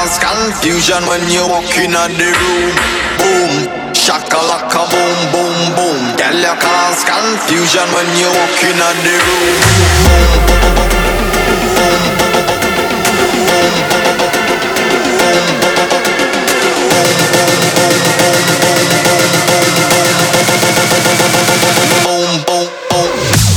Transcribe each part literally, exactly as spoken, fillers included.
cause confusion when you walk in the room. Boom, shakalaka, boom, boom, boom. Girl, you cause confusion when you walk in the room. Boom, boom, boom.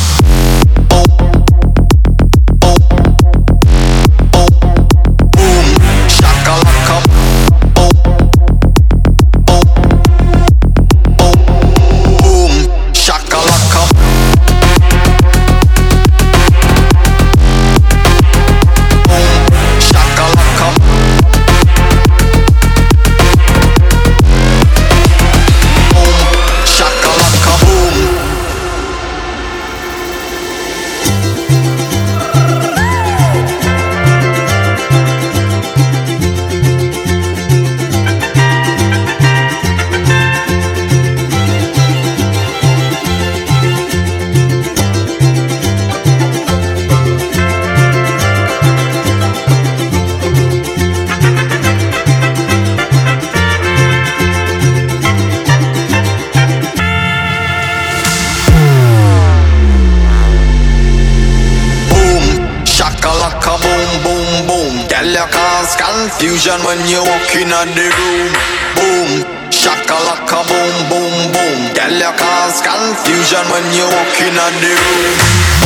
Cause confusion when you walk in the room. Boom, shakalaka, boom, boom, boom. Girl, you cause confusion when you walk in the room.